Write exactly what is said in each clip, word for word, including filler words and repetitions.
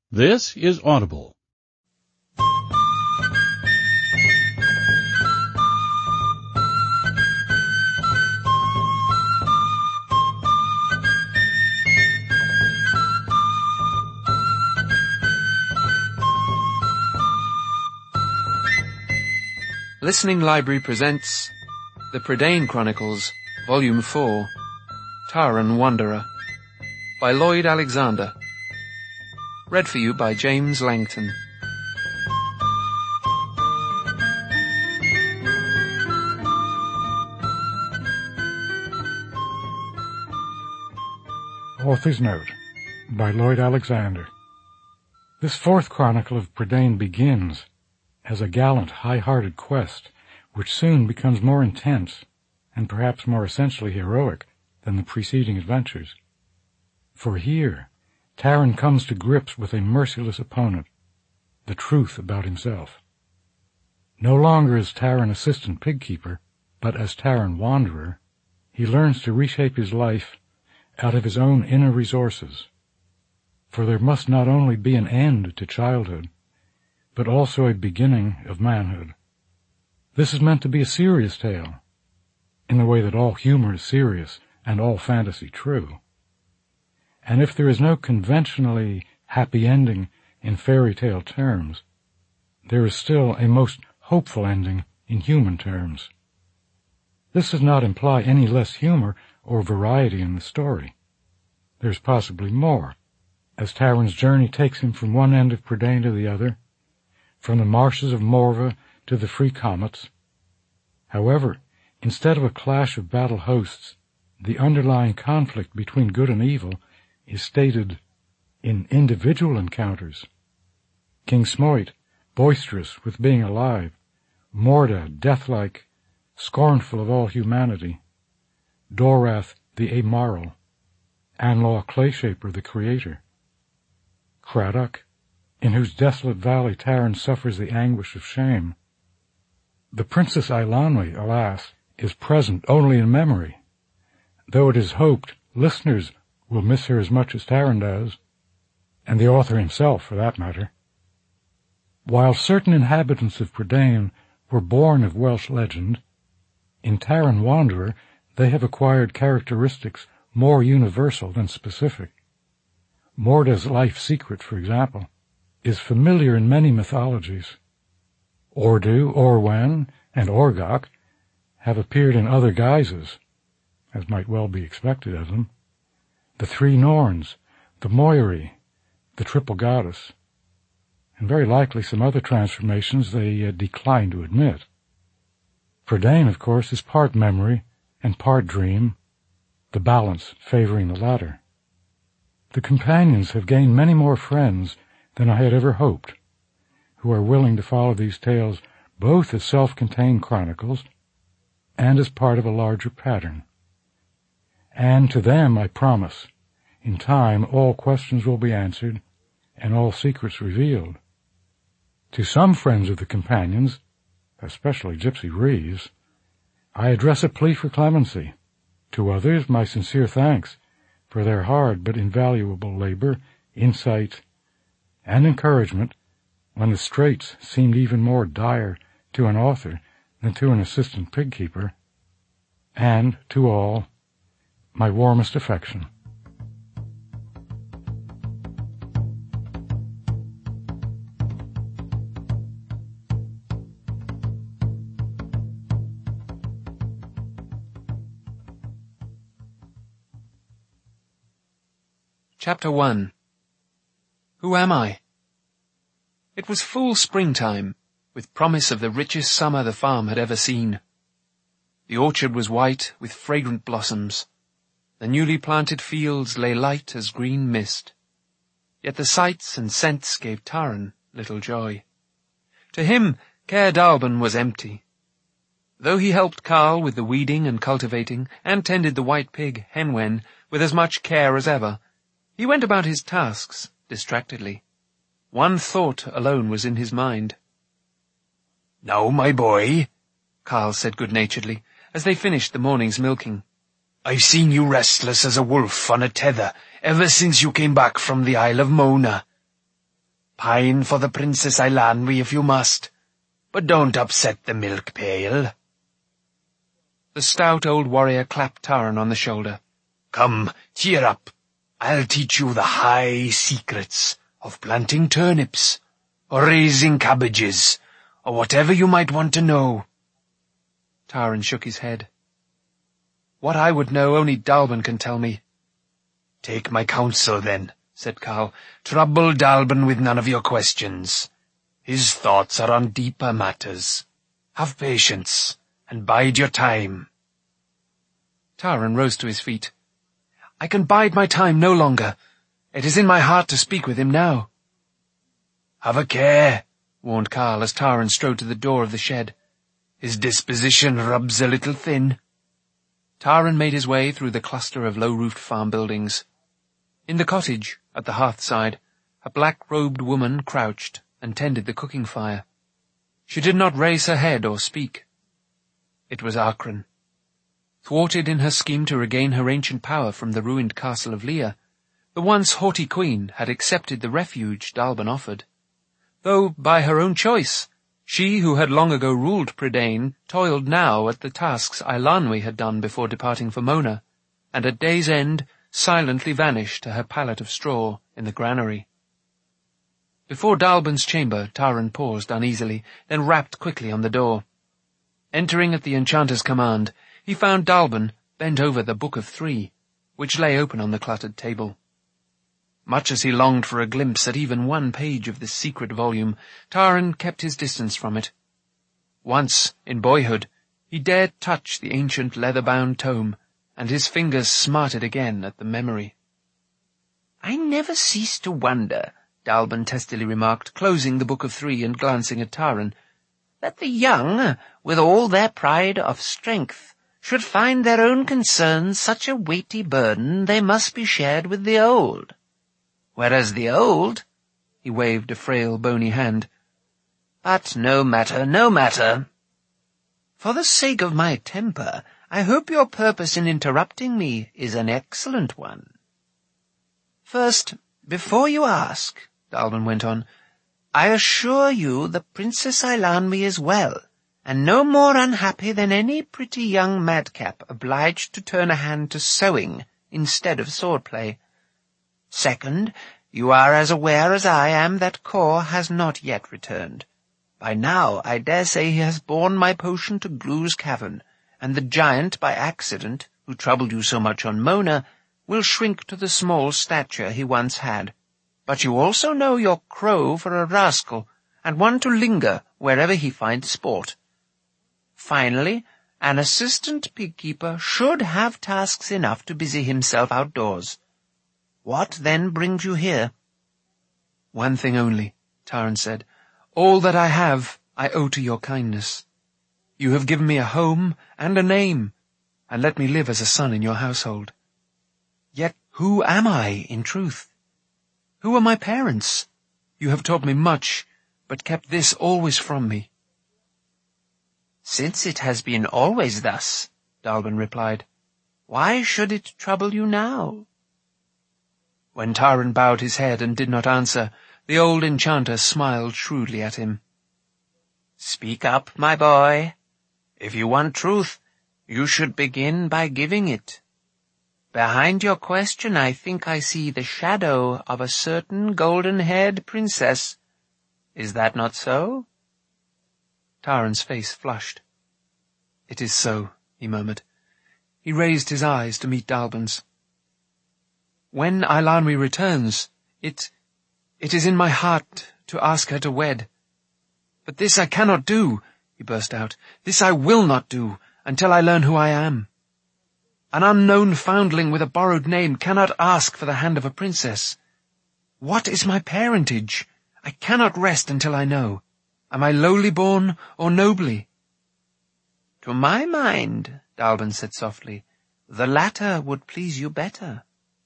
This is Audible. Listening Library presents The Prydain Chronicles, Volume four, Taran Wanderer, by Lloyd Alexander. Read for you by James Langton. Author's Note by Lloyd Alexander. This fourth chronicle of Prydain begins as a gallant, high-hearted quest which soon becomes more intense and perhaps more essentially heroic than the preceding adventures. For here, Taran comes to grips with a merciless opponent, the truth about himself. No longer as Taran assistant pigkeeper, but as Taran wanderer, he learns to reshape his life out of his own inner resources. For there must not only be an end to childhood, but also a beginning of manhood. This is meant to be a serious tale, in the way that all humor is serious and all fantasy true. And if there is no conventionally happy ending in fairy tale terms, there is still a most hopeful ending in human terms. This does not imply any less humor or variety in the story. There is possibly more, as Taran's journey takes him from one end of Prydain to the other, from the marshes of Morva to the free comets. However, instead of a clash of battle hosts, the underlying conflict between good and evil is stated in individual encounters. King Smoit, boisterous with being alive, Morda, deathlike, scornful of all humanity, Dorath, the amoral, Anlaw, Clayshaper, the creator, Craddock, in whose desolate valley Taran suffers the anguish of shame. The Princess Eilonwy, alas, is present only in memory, though it is hoped listeners will miss her as much as Taran does, and the author himself, for that matter. While certain inhabitants of Prydain were born of Welsh legend, in Taran Wanderer they have acquired characteristics more universal than specific. Morda's life secret, for example, is familiar in many mythologies. Ordu, Orwen, and Orgok have appeared in other guises, as might well be expected of them. The three Norns, the Moiri, the triple goddess, and very likely some other transformations they uh, decline to admit. Prydain, of course, is part memory and part dream, the balance favoring the latter. The companions have gained many more friends than I had ever hoped, who are willing to follow these tales both as self-contained chronicles and as part of a larger pattern. And to them I promise, in time all questions will be answered and all secrets revealed. To some friends of the companions, especially Gypsy Reeves, I address a plea for clemency. To others, my sincere thanks for their hard but invaluable labor, insight, and encouragement when the straits seemed even more dire to an author than to an assistant pigkeeper, and to all, my warmest affection. Chapter one. Who am I? It was full springtime, with promise of the richest summer the farm had ever seen. The orchard was white with fragrant blossoms. The newly planted fields lay light as green mist. Yet the sights and scents gave Taran little joy. To him, Caer Dallben was empty. Though he helped Carl with the weeding and cultivating, and tended the white pig, Henwen, with as much care as ever, he went about his tasks distractedly. One thought alone was in his mind. "Now, my boy," Carl said good-naturedly, as they finished the morning's milking, "I've seen you restless as a wolf on a tether ever since you came back from the Isle of Mona. Pine for the Princess Eilonwy if you must, but don't upset the milk pail." The stout old warrior clapped Taran on the shoulder. "Come, cheer up. I'll teach you the high secrets of planting turnips, or raising cabbages, or whatever you might want to know." Taran shook his head. "What I would know only Dallben can tell me." "Take my counsel, then," said Carl. "Trouble Dallben with none of your questions. His thoughts are on deeper matters. Have patience, and bide your time." Taran rose to his feet. "I can bide my time no longer. It is in my heart to speak with him now." "Have a care," warned Carl as Taran strode to the door of the shed. "His disposition rubs a little thin." Taran made his way through the cluster of low-roofed farm buildings. In the cottage, at the hearthside, a black-robed woman crouched and tended the cooking fire. She did not raise her head or speak. It was Achren. Thwarted in her scheme to regain her ancient power from the ruined castle of Leah, the once haughty queen had accepted the refuge Dallben offered. Though, by her own choice, she who had long ago ruled Prydain toiled now at the tasks Eilonwy had done before departing for Mona, and at day's end silently vanished to her pallet of straw in the granary. Before Dallben's chamber, Taran paused uneasily, then rapped quickly on the door. Entering at the enchanter's command, he found Dallben bent over the Book of Three, which lay open on the cluttered table. Much as he longed for a glimpse at even one page of this secret volume, Taran kept his distance from it. Once, in boyhood, he dared touch the ancient leather-bound tome, and his fingers smarted again at the memory. "I never cease to wonder," Dallben testily remarked, closing the Book of Three and glancing at Taran, "that the young, with all their pride of strength, should find their own concerns such a weighty burden they must be shared with the old. Whereas the old—" he waved a frail, bony hand. "But no matter, no matter. For the sake of my temper, I hope your purpose in interrupting me is an excellent one. First, before you ask," Dallben went on, "I assure you the Princess Eilonwy is well, and no more unhappy than any pretty young madcap obliged to turn a hand to sewing instead of sword-play. Second, you are as aware as I am that Kor has not yet returned. By now I dare say he has borne my potion to Glue's cavern, and the giant by accident, who troubled you so much on Mona, will shrink to the small stature he once had. But you also know your crow for a rascal, and one to linger wherever he finds sport. Finally, an assistant pig-keeper should have tasks enough to busy himself outdoors. What then brings you here?" "One thing only," Taran said. "All that I have I owe to your kindness. You have given me a home and a name, and let me live as a son in your household. Yet who am I, in truth? Who are my parents? You have taught me much, but kept this always from me." "Since it has been always thus," Dallben replied, "why should it trouble you now?" When Taran bowed his head and did not answer, the old enchanter smiled shrewdly at him. "Speak up, my boy. If you want truth, you should begin by giving it. Behind your question I think I see the shadow of a certain golden-haired princess. Is that not so?" Taran's face flushed. "It is so," he murmured. He raised his eyes to meet Dallben's. "When Eilonwy returns, it... it is in my heart to ask her to wed. But this I cannot do," he burst out. "This I will not do, until I learn who I am. An unknown foundling with a borrowed name cannot ask for the hand of a princess. What is my parentage? I cannot rest until I know. Am I lowly born or nobly?" "To my mind," Dallben said softly, "the latter would please you better."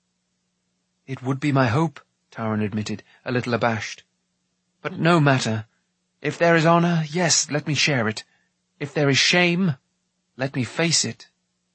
"It would be my hope," Taran admitted, a little abashed. "But no matter. If there is honor, yes, let me share it. If there is shame, let me face it."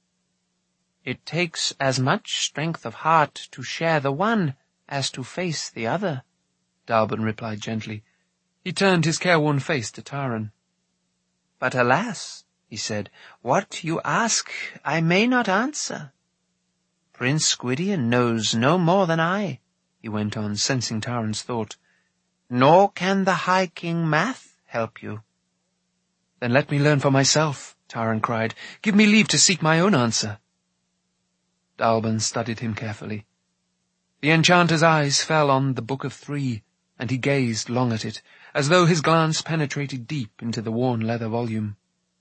"It takes as much strength of heart to share the one as to face the other," Dallben replied gently. He turned his careworn face to Taran. But alas, he said, what you ask I may not answer. Prince Gwydion knows no more than I, he went on, sensing Taran's thought. Nor can the High King Math help you. Then let me learn for myself, Taran cried. Give me leave to seek my own answer. Dallben studied him carefully. The enchanter's eyes fell on the Book of Three, and he gazed long at it, as though his glance penetrated deep into the worn leather volume.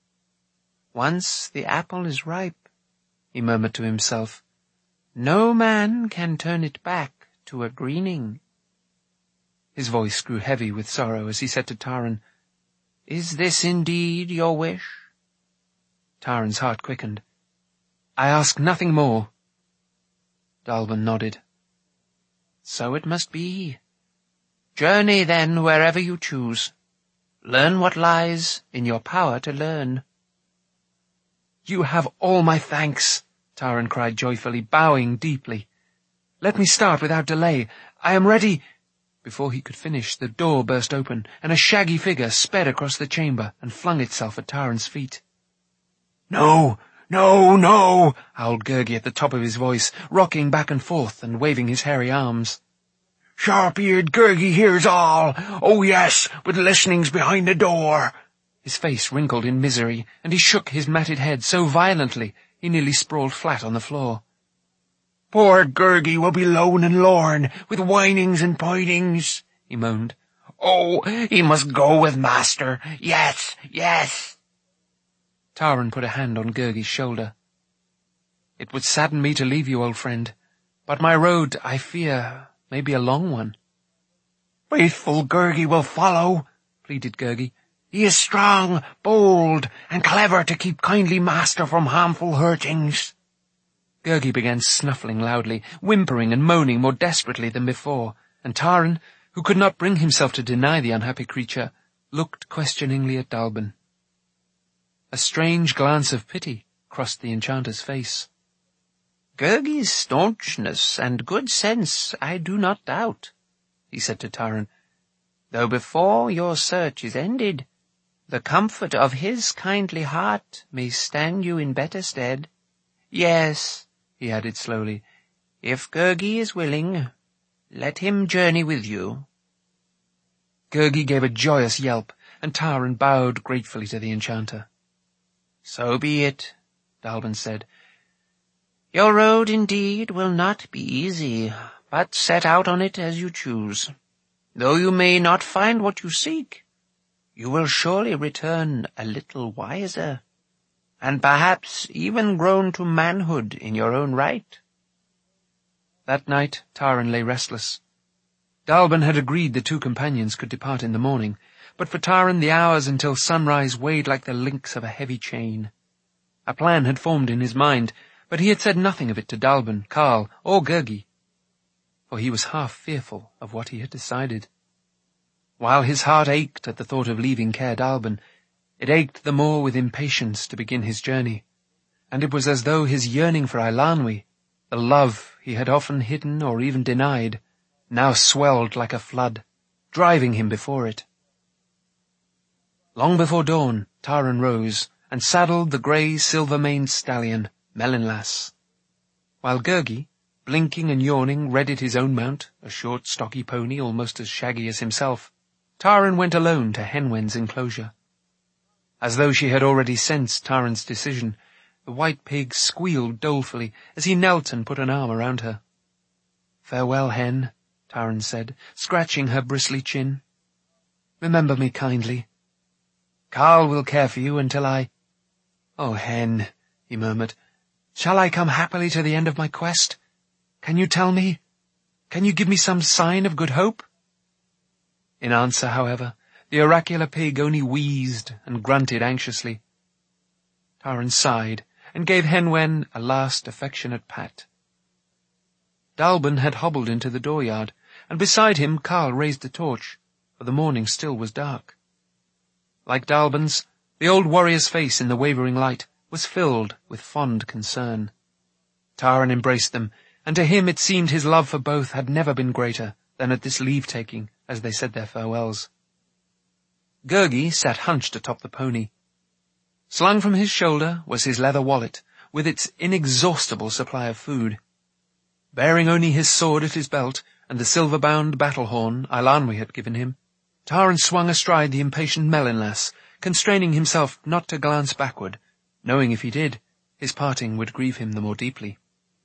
Once the apple is ripe, he murmured to himself, no man can turn it back to a greening. His voice grew heavy with sorrow as he said to Taran, Is this indeed your wish? Taran's heart quickened. I ask nothing more. Dallben nodded. So it must be. Journey then wherever you choose. Learn what lies in your power to learn. You have all my thanks, Taran cried joyfully, bowing deeply. Let me start without delay. I am ready. Before he could finish, the door burst open, and a shaggy figure sped across the chamber and flung itself at Taran's feet. No, no, no, howled Gurgi at the top of his voice, rocking back and forth and waving his hairy arms. Sharp-eared Gurgi hears all. Oh yes, with listenings behind the door. His face wrinkled in misery, and he shook his matted head so violently he nearly sprawled flat on the floor. Poor Gurgi will be lone and lorn, with whinings and pinings, he moaned. Oh, he must go with master. Yes, yes. Taran put a hand on Gurgi's shoulder. It would sadden me to leave you, old friend, but my road, I fear, may be a long one. Faithful Gurgi will follow, pleaded Gurgi. He is strong, bold, and clever to keep kindly master from harmful hurtings. Gurgi began snuffling loudly, whimpering and moaning more desperately than before, and Taran, who could not bring himself to deny the unhappy creature, looked questioningly at Dallben. A strange glance of pity crossed the enchanter's face. Gurgi's staunchness and good sense I do not doubt, he said to Taran, though before your search is ended, the comfort of his kindly heart may stand you in better stead. Yes, he added slowly, if Gurgi is willing, let him journey with you. Gurgi gave a joyous yelp, and Taran bowed gratefully to the enchanter. So be it, Dallben said. Your road indeed will not be easy, but set out on it as you choose. Though you may not find what you seek, you will surely return a little wiser, and perhaps even grown to manhood in your own right. That night Taran lay restless. Dallben had agreed the two companions could depart in the morning, but for Taran the hours until sunrise weighed like the links of a heavy chain. A plan had formed in his mind, but he had said nothing of it to Dallben, Karl, or Gurgi, for he was half fearful of what he had decided. While his heart ached at the thought of leaving Caer Dallben, it ached the more with impatience to begin his journey, and it was as though his yearning for Eilonwy, the love he had often hidden or even denied, now swelled like a flood, driving him before it. Long before dawn, Taran rose and saddled the grey, silver-maned stallion, Melinlas, while Gurgi, blinking and yawning, readied his own mount, a short, stocky pony almost as shaggy as himself. Taran went alone to Henwen's enclosure. As though she had already sensed Taran's decision, the white pig squealed dolefully as he knelt and put an arm around her. "Farewell, Hen," Taran said, scratching her bristly chin. "Remember me kindly. Karl will care for you until I—" "Oh, Hen," he murmured, "shall I come happily to the end of my quest? Can you tell me? Can you give me some sign of good hope?" In answer, however, the oracular pig only wheezed and grunted anxiously. Taran sighed and gave Henwen a last affectionate pat. Dallben had hobbled into the dooryard, and beside him Karl raised a torch, for the morning still was dark. Like Dallben's, the old warrior's face in the wavering light was filled with fond concern. Taran embraced them, and to him it seemed his love for both had never been greater than at this leave-taking, as they said their farewells. Gurgi sat hunched atop the pony. Slung from his shoulder was his leather wallet, with its inexhaustible supply of food. Bearing only his sword at his belt and the silver-bound battle-horn Eilonwy had given him, Taran swung astride the impatient Mellinlass, constraining himself not to glance backward, knowing if he did, his parting would grieve him the more deeply.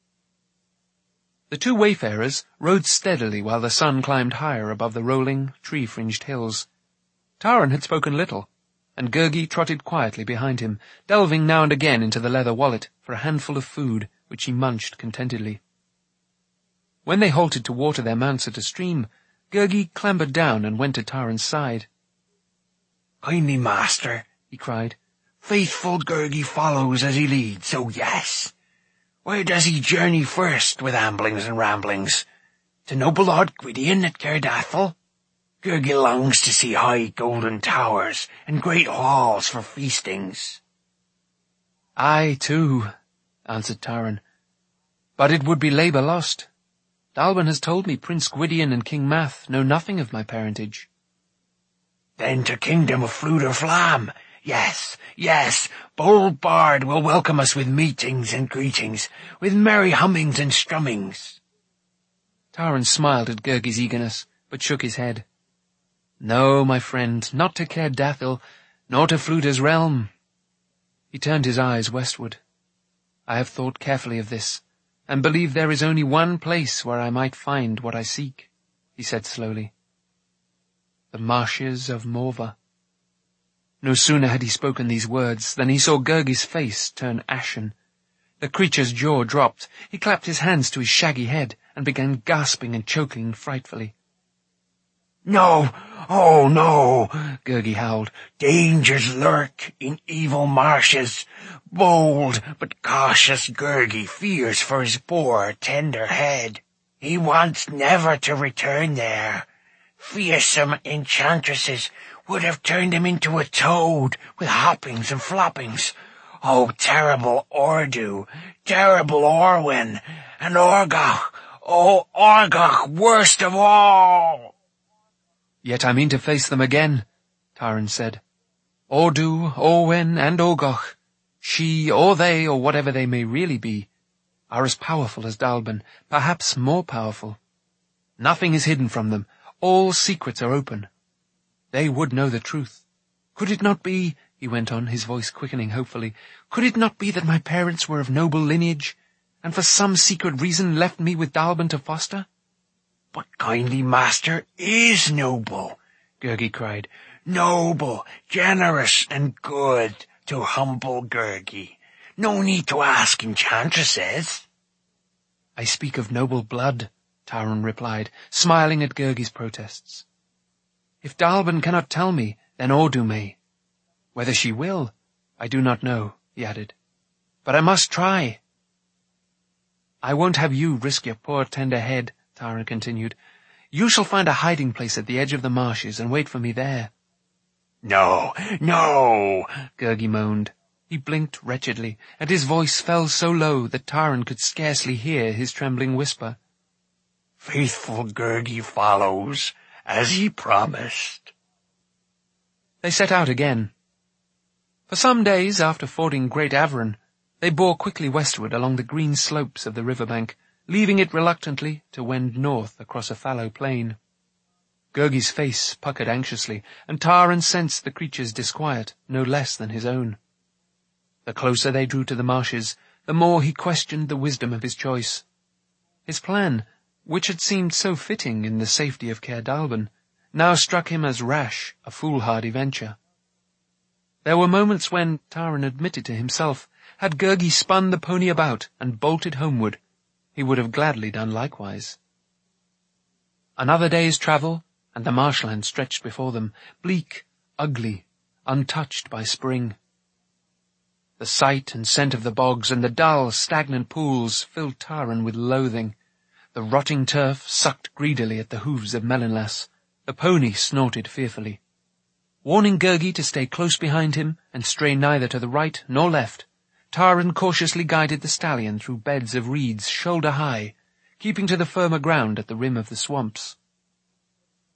The two wayfarers rode steadily while the sun climbed higher above the rolling, tree-fringed hills. Taran had spoken little, and Gurgi trotted quietly behind him, delving now and again into the leather wallet for a handful of food, which he munched contentedly. When they halted to water their mounts at a stream, Gurgi clambered down and went to Taran's side. "Kindly master," he cried, "faithful Gurgi follows as he leads, so yes. Where does he journey first with amblings and ramblings? To noble Lord Gwydion at Caerdathel? Gurgi longs to see high golden towers and great halls for feastings." "I, too," answered Taran, "but it would be labour lost. Dalben has told me Prince Gwydion and King Math know nothing of my parentage." "Then to kingdom of Fflewddur Fflam. Yes, yes, bold bard will welcome us with meetings and greetings, with merry hummings and strummings." Taran smiled at Gurgi's eagerness, but shook his head. "No, my friend, not to Caerdathel, nor to Fflewddur's realm." He turned his eyes westward. "I have thought carefully of this, and believe there is only one place where I might find what I seek," he said slowly. "The marshes of Morva." No sooner had he spoken these words than he saw Gurgi's face turn ashen. The creature's jaw dropped. He clapped his hands to his shaggy head and began gasping and choking frightfully. "No, oh no," Gurgi howled. "Dangers lurk in evil marshes. Bold but cautious Gurgi fears for his poor, tender head. He wants never to return there. Fearsome enchantresses would have turned him into a toad with hoppings and floppings. Oh, terrible Ordu, terrible Orwen, and Orgoch, oh, Orgoch, worst of all." "Yet I mean to face them again," Taran said. "Ordu, Orwen, and Orgoch, she or they, or whatever they may really be, are as powerful as Dalben, perhaps more powerful. Nothing is hidden from them. All secrets are open. They would know the truth. Could it not be," he went on, his voice quickening hopefully, "could it not be that my parents were of noble lineage, and for some secret reason left me with Dalben to foster?" "But kindly master is noble," Gurgi cried. "Noble, generous, and good to humble Gurgi. No need to ask enchantresses." "I speak of noble blood," Taran replied, smiling at Gurgi's protests. "If Dalben cannot tell me, then Ordu may. Whether she will, I do not know," he added. "But I must try." "I won't have you risk your poor tender head," Taran continued. "You shall find a hiding place at the edge of the marshes and wait for me there." "No, no," Gurgi moaned. He blinked wretchedly, and his voice fell so low that Taran could scarcely hear his trembling whisper. "Faithful Gurgi follows, as he promised." They set out again. For some days after fording Great Avron, they bore quickly westward along the green slopes of the riverbank, leaving it reluctantly to wend north across a fallow plain. Gurgi's face puckered anxiously, and Taran sensed the creature's disquiet no less than his own. The closer they drew to the marshes, the more he questioned the wisdom of his choice. His plan, which had seemed so fitting in the safety of Caerdalben, now struck him as rash, a foolhardy venture. There were moments when, Taran admitted to himself, had Gurgi spun the pony about and bolted homeward, he would have gladly done likewise. Another day's travel, and the marshland stretched before them, bleak, ugly, untouched by spring. The sight and scent of the bogs and the dull, stagnant pools filled Taran with loathing. The rotting turf sucked greedily at the hooves of Mellinlass. The pony snorted fearfully. Warning Gurgi to stay close behind him and stray neither to the right nor left, Taran cautiously guided the stallion through beds of reeds shoulder-high, keeping to the firmer ground at the rim of the swamps.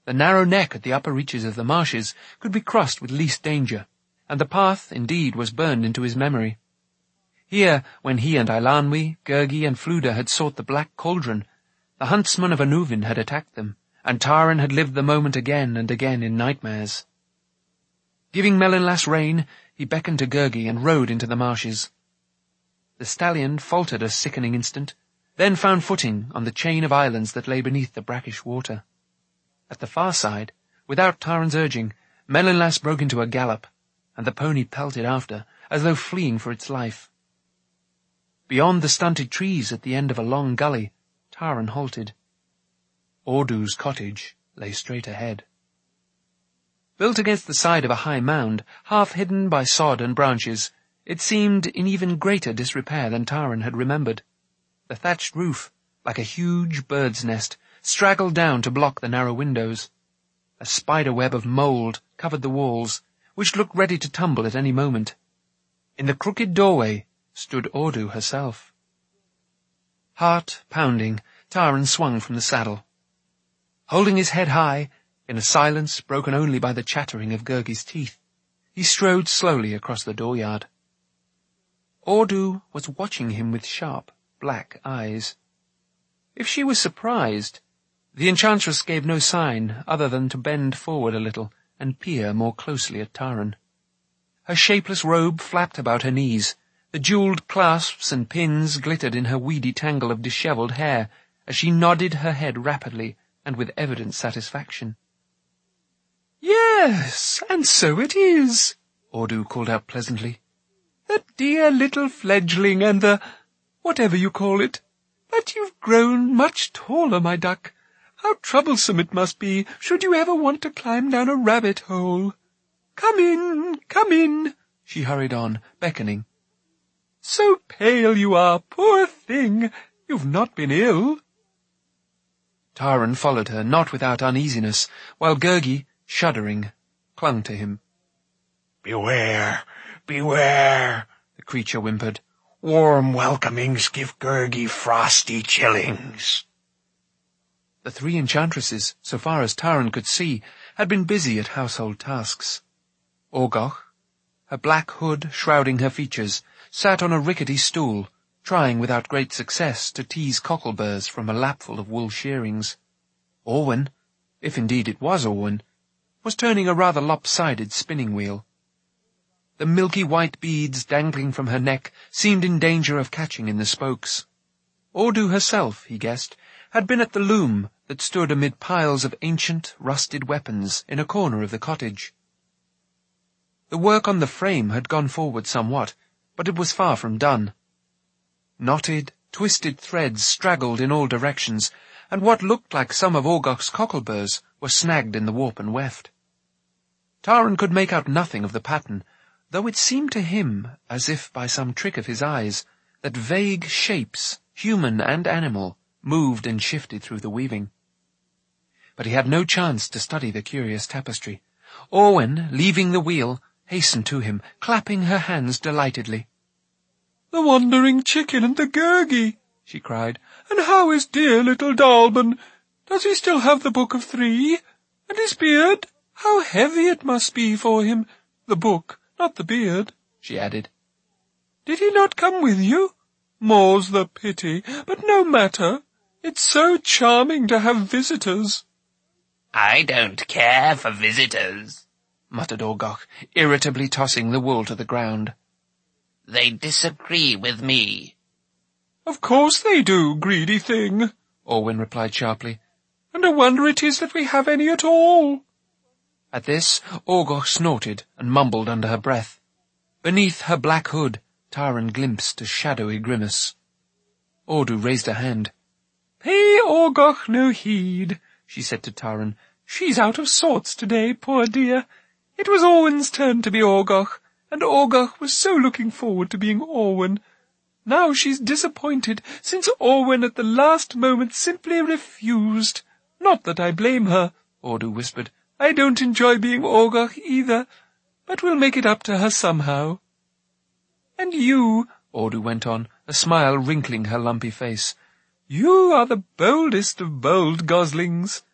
The narrow neck at the upper reaches of the marshes could be crossed with least danger, and the path, indeed, was burned into his memory. Here, when he and Eilonwy, Gurgi, and Fluda had sought the Black Cauldron, the huntsmen of Annuvin had attacked them, and Taran had lived the moment again and again in nightmares. Giving Mellinlas rein, he beckoned to Gurgi and rode into the marshes. The stallion faltered a sickening instant, then found footing on the chain of islands that lay beneath the brackish water. At the far side, without Taran's urging, Mellinlas broke into a gallop, and the pony pelted after, as though fleeing for its life. Beyond the stunted trees at the end of a long gully, Taran halted. Ordu's cottage lay straight ahead. Built against the side of a high mound, half hidden by sod and branches, it seemed in even greater disrepair than Taran had remembered. The thatched roof, like a huge bird's nest, straggled down to block the narrow windows. A spider web of mould covered the walls, which looked ready to tumble at any moment. In the crooked doorway stood Ordu herself. Heart pounding, Taran swung from the saddle. Holding his head high, in a silence broken only by the chattering of Gurgi's teeth, he strode slowly across the dooryard. Ordu was watching him with sharp, black eyes. If she was surprised, the enchantress gave no sign other than to bend forward a little and peer more closely at Taran. Her shapeless robe flapped about her knees, the jewelled clasps and pins glittered in her weedy tangle of dishevelled hair as she nodded her head rapidly and with evident satisfaction. "Yes, and so it is," Ordu called out pleasantly. "The dear little fledgling and the, whatever you call it. But you've grown much taller, my duck. How troublesome it must be, should you ever want to climb down a rabbit hole. Come in, come in," she hurried on, beckoning. "So pale you are, poor thing. You've not been ill." Taran followed her, not without uneasiness, while Gurgi, shuddering, clung to him. "Beware, beware," the creature whimpered. "Warm welcomings give Gurgi frosty chillings." The three enchantresses, so far as Taran could see, had been busy at household tasks. Orgoch, her black hood shrouding her features, sat on a rickety stool, trying without great success to tease cockleburs from a lapful of wool shearings. Orwen, if indeed it was Orwen, was turning a rather lopsided spinning wheel. The milky white beads dangling from her neck seemed in danger of catching in the spokes. Ordu herself, he guessed, had been at the loom that stood amid piles of ancient, rusted weapons in a corner of the cottage. The work on the frame had gone forward somewhat, but it was far from done. Knotted, twisted threads straggled in all directions, and what looked like some of Orgoch's cockleburs were snagged in the warp and weft. Taran could make out nothing of the pattern, though it seemed to him, as if by some trick of his eyes, that vague shapes, human and animal, moved and shifted through the weaving. But he had no chance to study the curious tapestry. Orwen, leaving the wheel, hastened to him, clapping her hands delightedly. "The wandering chicken and the Gurgi," she cried. "And how is dear little Dalban? Does he still have the book of three? And his beard? How heavy it must be for him. The book, not the beard," she added. "Did he not come with you? More's the pity, but no matter. It's so charming to have visitors." "I don't care for visitors," muttered Orgoch, irritably tossing the wool to the ground. "They disagree with me." "Of course they do, greedy thing," Orwen replied sharply. "And a wonder it is that we have any at all." At this, Orgoch snorted and mumbled under her breath. Beneath her black hood, Taran glimpsed a shadowy grimace. Ordu raised a hand. "Pay Orgoch no heed," she said to Taran. "She's out of sorts today, poor dear. It was Orwen's turn to be Orgoch, and Orgoch was so looking forward to being Orwen. Now she's disappointed, since Orwen at the last moment simply refused. Not that I blame her," Ordu whispered. "I don't enjoy being Orgoch either, but we'll make it up to her somehow." "And you," Ordu went on, a smile wrinkling her lumpy face, "you are the boldest of bold goslings.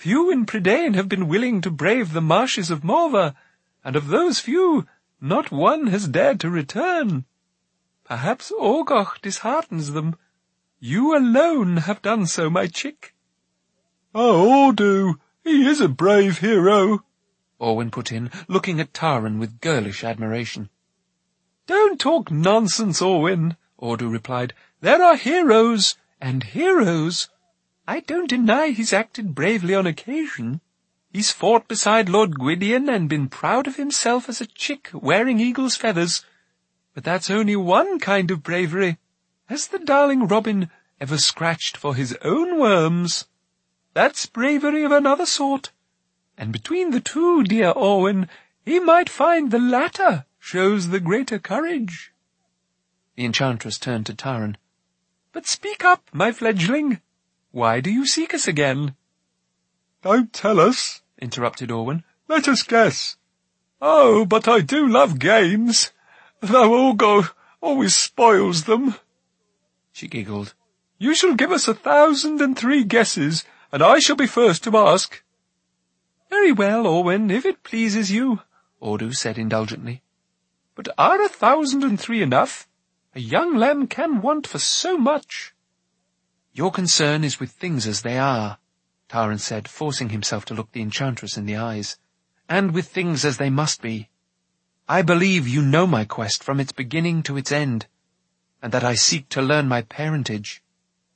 Few in Prydain have been willing to brave the marshes of Morva, and of those few, not one has dared to return. Perhaps Orgoch disheartens them. You alone have done so, my chick." "Oh, Ordu, he is a brave hero," Orwen put in, looking at Taran with girlish admiration. "Don't talk nonsense, Orwen," Ordu replied. "There are heroes and heroes. I don't deny he's acted bravely on occasion. He's fought beside Lord Gwydion and been proud of himself as a chick wearing eagle's feathers. But that's only one kind of bravery. Has the darling Robin ever scratched for his own worms? That's bravery of another sort. And between the two, dear Orwen, he might find the latter shows the greater courage." The enchantress turned to Taran. "But speak up, my fledgling. Why do you seek us again?" "Don't tell us," interrupted Orwen. "Let us guess. Oh, but I do love games, though Orgo always spoils them." She giggled. "You shall give us a thousand and three guesses, and I shall be first to ask." "Very well, Orwen, if it pleases you," Ordu said indulgently. "But are a thousand and three enough? A young lamb can want for so much." "Your concern is with things as they are," Taran said, forcing himself to look the enchantress in the eyes, "and with things as they must be. I believe you know my quest from its beginning to its end, and that I seek to learn my parentage."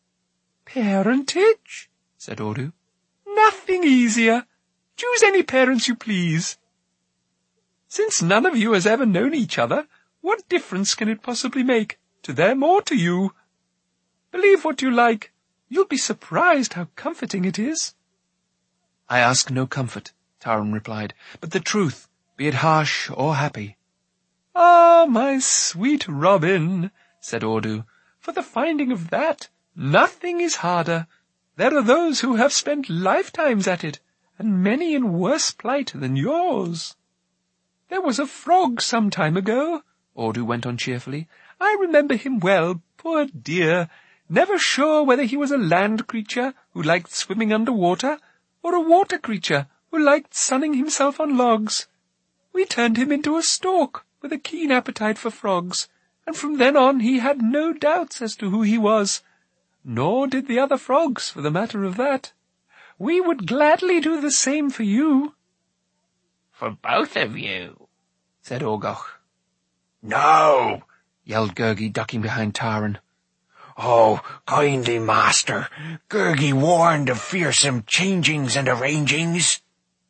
"Parentage?" said Ordu. "Nothing easier. Choose any parents you please. Since none of you has ever known each other, what difference can it possibly make, to them or to you? Believe what you like. You'll be surprised how comforting it is." "I ask no comfort," Taran replied, "but the truth, be it harsh or happy." "Ah, my sweet Robin," said Ordu, "for the finding of that, nothing is harder. There are those who have spent lifetimes at it, and many in worse plight than yours. There was a frog some time ago," Ordu went on cheerfully. "I remember him well, poor dear, never sure whether he was a land creature who liked swimming under water, or a water creature who liked sunning himself on logs. We turned him into a stork with a keen appetite for frogs, and from then on he had no doubts as to who he was, nor did the other frogs, for the matter of that. We would gladly do the same for you." "For both of you," said Orgoch. "No," yelled Gurgi, ducking behind Taran. "Oh, kindly master, Gurgi warned of fearsome changings and arrangings."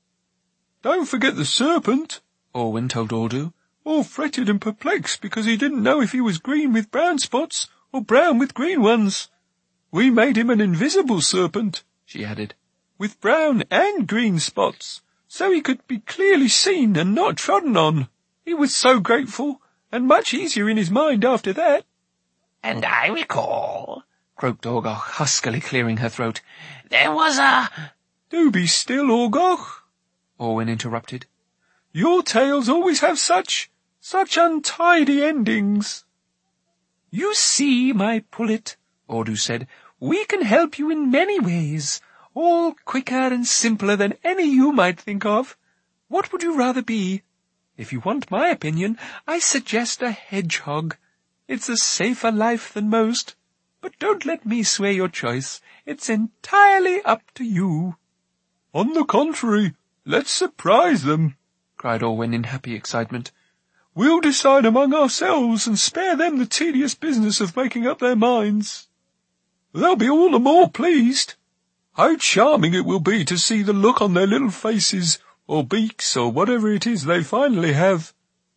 "Don't forget the serpent," Orwen told Ordu, all fretted and perplexed because he didn't know if he was green with brown spots or brown with green ones. "We made him an invisible serpent," she added, "with brown and green spots, so he could be clearly seen and not trodden on. He was so grateful, and much easier in his mind after that." "And I recall," croaked Orgoch, huskily clearing her throat, "there was a—" "Do be still, Orgoch," Orwen interrupted. "Your tales always have such, such untidy endings." "You see, my pullet," Ordu said, "we can help you in many ways, all quicker and simpler than any you might think of. What would you rather be? If you want my opinion, I suggest a hedgehog. It's a safer life than most. But don't let me sway your choice. It's entirely up to you." "On the contrary, let's surprise them," cried Orwen in happy excitement. "We'll decide among ourselves and spare them the tedious business of making up their minds. They'll be all the more pleased. How charming it will be to see the look on their little faces, or beaks, or whatever it is they finally have."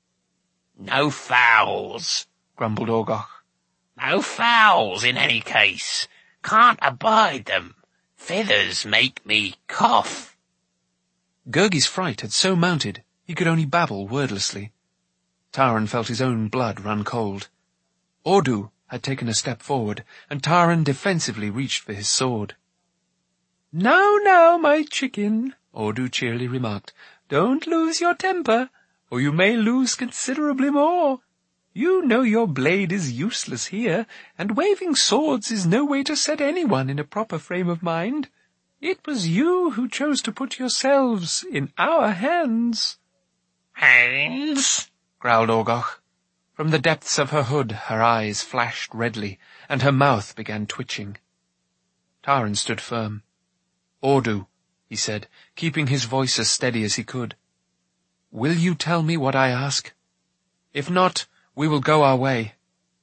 "No fowls," grumbled Orgoch. "No fowls in any case. Can't abide them. Feathers make me cough." Gurgi's fright had so mounted he could only babble wordlessly. Taran felt his own blood run cold. Ordu had taken a step forward, and Taran defensively reached for his sword. "Now, now, my chicken," Ordu cheerily remarked, "don't lose your temper, or you may lose considerably more. You know your blade is useless here, and waving swords is no way to set anyone in a proper frame of mind. It was you who chose to put yourselves in our hands. Hands? Growled Orgoch. From the depths of her hood her eyes flashed redly, and her mouth began twitching. Taran stood firm. Ordu, he said, keeping his voice as steady as he could. Will you tell me what I ask? If not, we will go our way.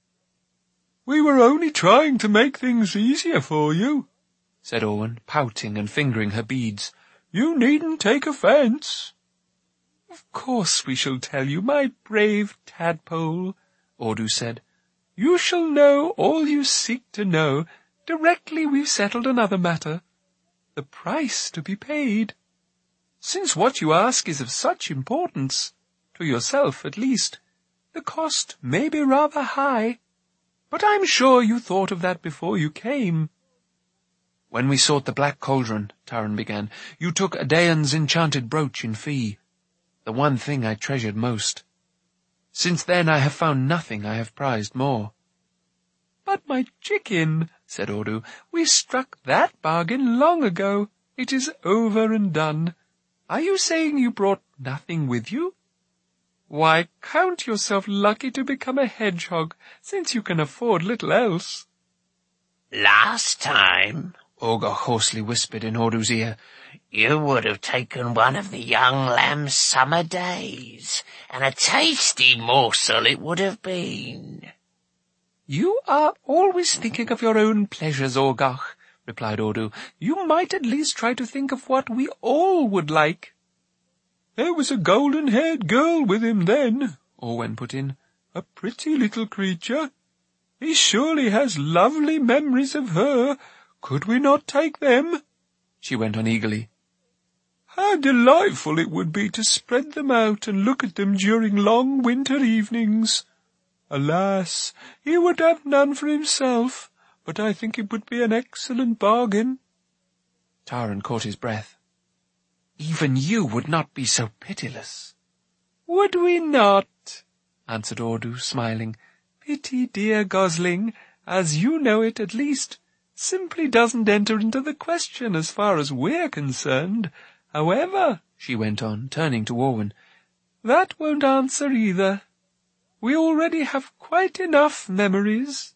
We were only trying to make things easier for you, said Orwen, pouting and fingering her beads. You needn't take offence. Of course we shall tell you, my brave tadpole, Ordu said. You shall know all you seek to know directly we've settled another matter, the price to be paid. Since what you ask is of such importance, to yourself at least, the cost may be rather high. But I'm sure you thought of that before you came. When we sought the Black Cauldron, Taran began, you took Adaon's enchanted brooch in fee, the one thing I treasured most. Since then I have found nothing I have prized more. But my chicken, said Ordu, we struck that bargain long ago. It is over and done. Are you saying you brought nothing with you? Why, count yourself lucky to become a hedgehog, since you can afford little else. Last time, Orgoch hoarsely whispered in Ordu's ear, you would have taken one of the young lamb's summer days, and a tasty morsel it would have been. You are always thinking of your own pleasures, Orgoch, replied Ordu. You might at least try to think of what we all would like. There was a golden-haired girl with him then, Orwen put in. A pretty little creature. He surely has lovely memories of her. Could we not take them? She went on eagerly. How delightful it would be to spread them out and look at them during long winter evenings. Alas, he would have none for himself, but I think it would be an excellent bargain. Taran caught his breath. Even you would not be so pitiless. Would we not? Answered Ordu, smiling. Pity, dear gosling, as you know it at least, simply doesn't enter into the question as far as we're concerned. However, she went on, turning to Orwen, that won't answer either. We already have quite enough memories.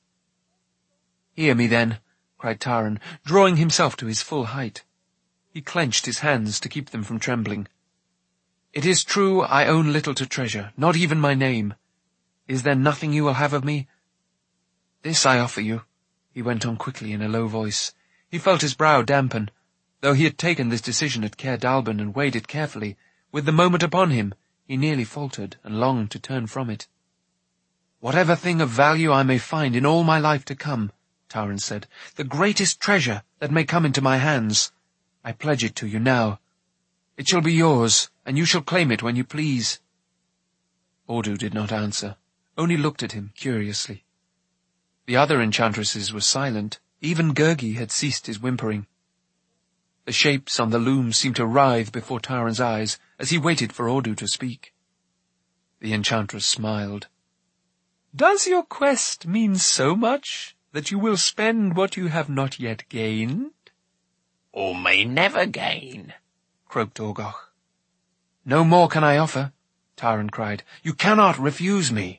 Hear me then, cried Taran, drawing himself to his full height. He clenched his hands to keep them from trembling. It is true I own little to treasure, not even my name. Is there nothing you will have of me? This I offer you, he went on quickly in a low voice. He felt his brow dampen. Though he had taken this decision at Caer Dallben and weighed it carefully, with the moment upon him, he nearly faltered and longed to turn from it. Whatever thing of value I may find in all my life to come, Taran said, the greatest treasure that may come into my hands, I pledge it to you now. It shall be yours, and you shall claim it when you please. Ordu did not answer, only looked at him curiously. The other enchantresses were silent. Even Gurgi had ceased his whimpering. The shapes on the loom seemed to writhe before Taran's eyes as he waited for Ordu to speak. The enchantress smiled. Does your quest mean so much that you will spend what you have not yet gained? Or may never gain, croaked Orgoch. No more can I offer, Taran cried. You cannot refuse me.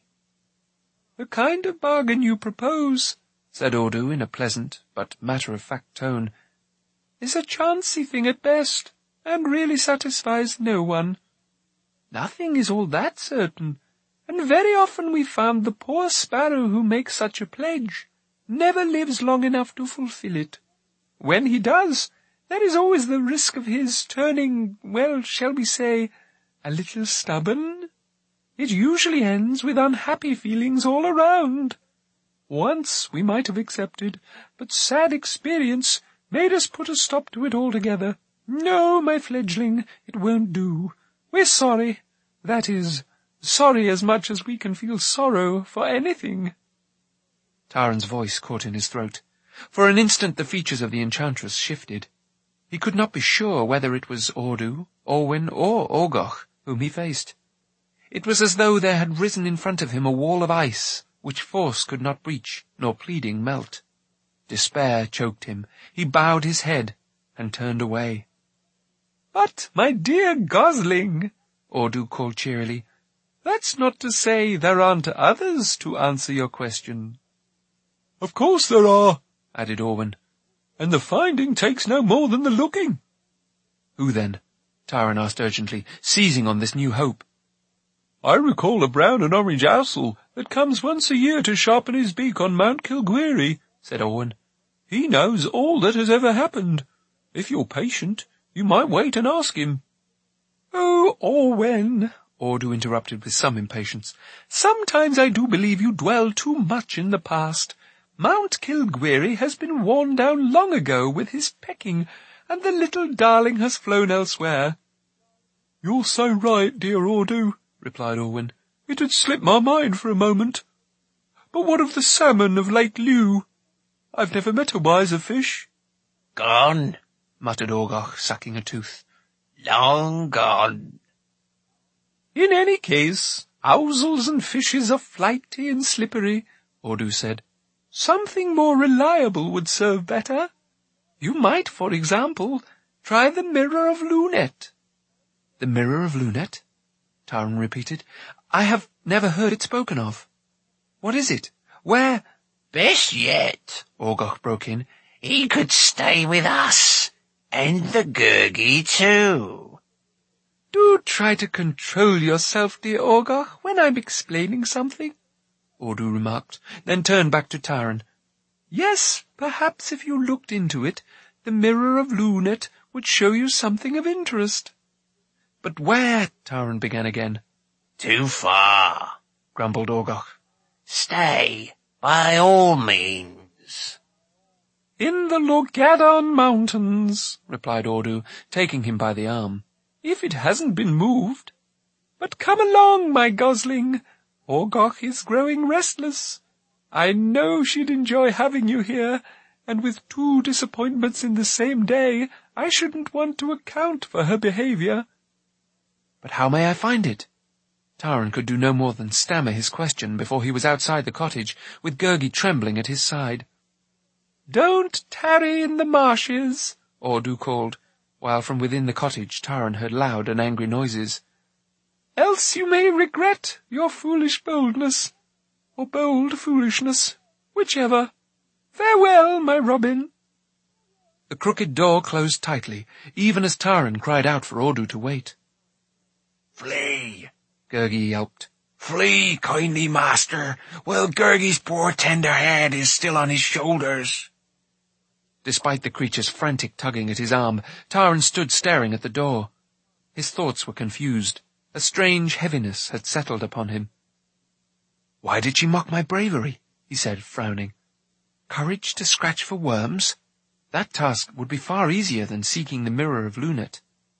The kind of bargain you propose, said Ordu in a pleasant but matter-of-fact tone, is a chancy thing at best, and really satisfies no one. Nothing is all that certain, and very often we found the poor sparrow who makes such a pledge never lives long enough to fulfill it. When he does, there is always the risk of his turning, well, shall we say, a little stubborn. It usually ends with unhappy feelings all around. Once we might have accepted, but sad experience made us put a stop to it altogether. No, my fledgling, it won't do. We're sorry. That is, sorry as much as we can feel sorrow for anything. Taran's voice caught in his throat. For an instant the features of the enchantress shifted. He could not be sure whether it was Ordu, Orwen, or Orgoch whom he faced. It was as though there had risen in front of him a wall of ice, which force could not breach, nor pleading melt. Despair choked him. He bowed his head, and turned away. "But, my dear Gosling," Orddu called cheerily, "that's not to say there aren't others to answer your question." "Of course there are," added Orwen, "and the finding takes no more than the looking." "Who then?" Taran asked urgently, seizing on this new hope. "I recall a brown and orange ousel that comes once a year to sharpen his beak on Mount Kilguiri," said Orwen. "He knows all that has ever happened. If you're patient, you might wait and ask him." "Oh, Orwen," Orddu interrupted with some impatience, "sometimes I do believe you dwell too much in the past. Mount Kilguiri has been worn down long ago with his pecking, and the little darling has flown elsewhere." "You're so right, dear Orddu," replied Orwen. "It had slipped my mind for a moment. But what of the salmon of Lake Liu? I've never met a wiser fish." Gone, muttered Orgoch, sucking a tooth. Long gone. "In any case, ousels and fishes are flighty and slippery," Orddu said. "Something more reliable would serve better. You might, for example, try the Mirror of Lunet." "The Mirror of Lunet?" Taran repeated. "I have never heard it spoken of. What is it? Where—" "Best yet," Orgoch broke in, "he could stay with us, and the Gurgi too." "Do try to control yourself, dear Orgoch, when I'm explaining something," Orddu remarked, then turned back to Taran. "Yes, perhaps if you looked into it, the Mirror of Lunet would show you something of interest." "But where—" Taran began again. "Too far," grumbled Orgoch. "Stay, by all means." "In the Lorgadon Mountains," replied Orddu, taking him by the arm, "if it hasn't been moved. But come along, my gosling. Orgoch is growing restless. I know she'd enjoy having you here, and with two disappointments in the same day, I shouldn't want to account for her behavior." "But how may I find it?" Taran could do no more than stammer his question before he was outside the cottage, with Gurgi trembling at his side. "Don't tarry in the marshes," Orddu called, while from within the cottage Taran heard loud and angry noises. "Else you may regret your foolish boldness, or bold foolishness, whichever. Farewell, my Robin." The crooked door closed tightly, even as Taran cried out for Orddu to wait. "Flee!" Gurgi yelped. "Flee, kindly master, while Gurgi's poor tender head is still on his shoulders." Despite the creature's frantic tugging at his arm, Taran stood staring at the door. His thoughts were confused. A strange heaviness had settled upon him. "Why did she mock my bravery?" he said, frowning. "Courage to scratch for worms? That task would be far easier than seeking the Mirror of Lunet."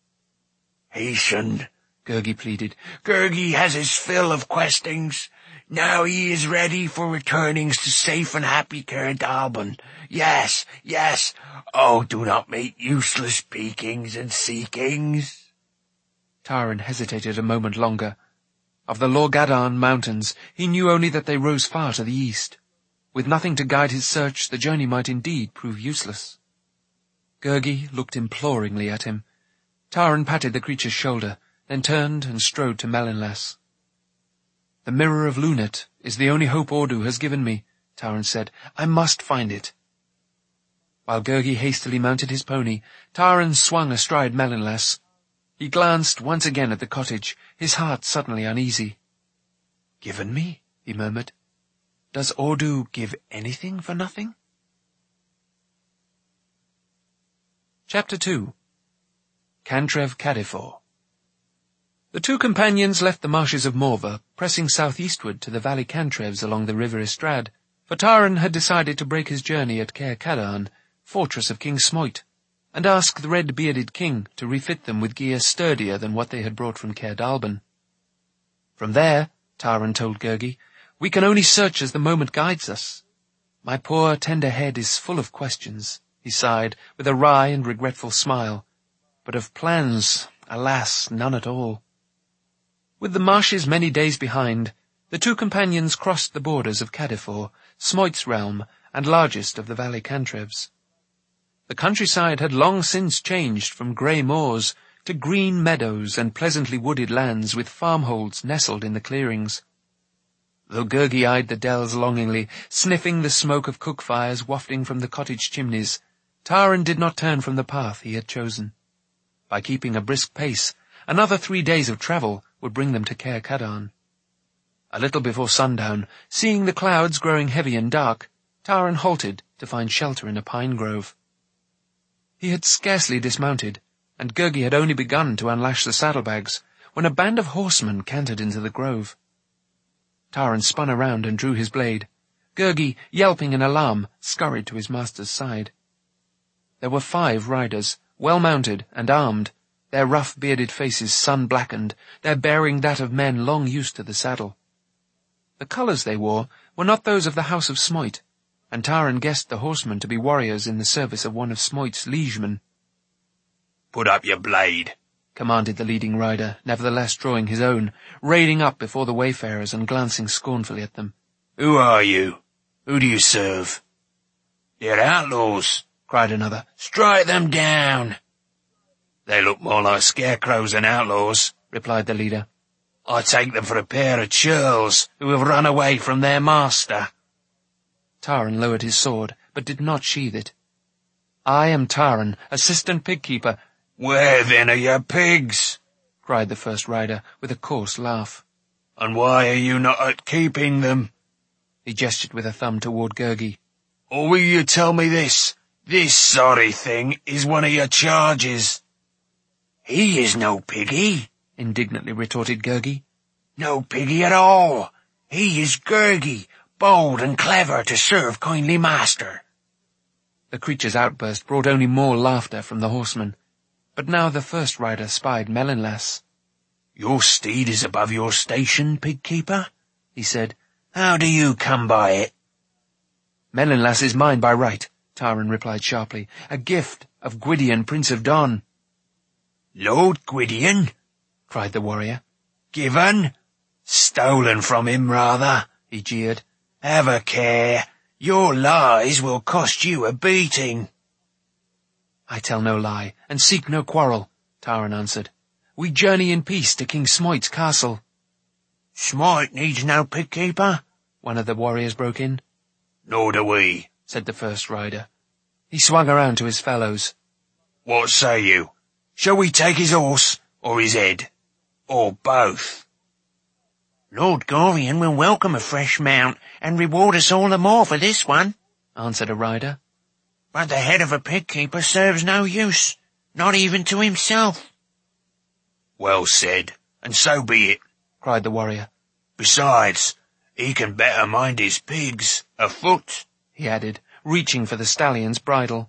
"Hasten," Gurgi pleaded. "Gurgi has his fill of questings. Now he is ready for returnings to safe and happy Cair Dallben. Yes, yes. Oh, do not make useless peekings and seekings." Taran hesitated a moment longer. Of the Lorgadon Mountains, he knew only that they rose far to the east. With nothing to guide his search, the journey might indeed prove useless. Gurgi looked imploringly at him. Taran patted the creature's shoulder, then turned and strode to Melinlas. "The Mirror of Lunet is the only hope Orddu has given me," Taran said. "I must find it." While Gurgi hastily mounted his pony, Taran swung astride Melinlas. He glanced once again at the cottage, his heart suddenly uneasy. "Given me?" he murmured. "Does Orddu give anything for nothing?" Chapter two. Cantrev Cadifor. The two companions left the marshes of Morva, pressing southeastward to the Valley Cantrevs along the River Istrad, for Taran had decided to break his journey at Cair Cadain, fortress of King Smoit, and ask the red-bearded king to refit them with gear sturdier than what they had brought from Cair Dallben. "From there," Taran told Gurgi, "we can only search as the moment guides us. My poor tender head is full of questions," he sighed, with a wry and regretful smile, "but of plans, alas, none at all." With the marshes many days behind, the two companions crossed the borders of Cadifor, Smoit's realm, and largest of the Valley Cantrevs. The countryside had long since changed from grey moors to green meadows and pleasantly wooded lands with farmholds nestled in the clearings. Though Gurgi eyed the dells longingly, sniffing the smoke of cook fires wafting from the cottage chimneys, Taran did not turn from the path he had chosen. By keeping a brisk pace, another three days of travel would bring them to Caer Cadawn. A little before sundown, seeing the clouds growing heavy and dark, Taran halted to find shelter in a pine grove. He had scarcely dismounted, and Gurgi had only begun to unlash the saddlebags, when a band of horsemen cantered into the grove. Taran spun around and drew his blade. Gurgi, yelping in alarm, scurried to his master's side. There were five riders, well mounted and armed, their rough bearded faces sun-blackened, their bearing that of men long used to the saddle. The colours they wore were not those of the house of Smoit, and Taran guessed the horsemen to be warriors in the service of one of Smoit's liegemen. "Put up your blade," commanded the leading rider, nevertheless drawing his own, reining up before the wayfarers and glancing scornfully at them. "Who are you? Who do you serve?" "They're outlaws," cried another. "Strike them down." "They look more like scarecrows than outlaws," replied the leader. "I take them for a pair of churls who have run away from their master." Taran lowered his sword, but did not sheathe it. "I am Taran, assistant pig-keeper." "Where then are your pigs?" cried the first rider, with a coarse laugh. "And why are you not at keeping them?" He gestured with a thumb toward Gurgi. "Or will you tell me this? This sorry thing is one of your charges." "He is no piggy," indignantly retorted Gurgi. "No piggy at all. He is Gurgi, bold and clever to serve kindly master." The creature's outburst brought only more laughter from the horsemen. But now the first rider spied Mellinlas. "Your steed is above your station, pig-keeper," he said. "How do you come by it?" "Mellinlas is mine by right," Taran replied sharply. "A gift of Gwydion, Prince of Don." "Lord Gwydion?" cried the warrior. "Given? Stolen from him, rather," he jeered. "Have a care. Your lies will cost you a beating." "I tell no lie, and seek no quarrel," Taran answered. "We journey in peace to King Smoit's castle." "Smoit needs no pig-keeper," one of the warriors broke in. "Nor do we," said the first rider. He swung around to his fellows. "What say you? Shall we take his horse, or his head, or both?" "Lord Gorion will welcome a fresh mount, and reward us all the more for this one," answered a rider. "But the head of a pig-keeper serves no use, not even to himself." "Well said, and so be it," cried the warrior. "Besides, he can better mind his pigs, afoot," he added, reaching for the stallion's bridle.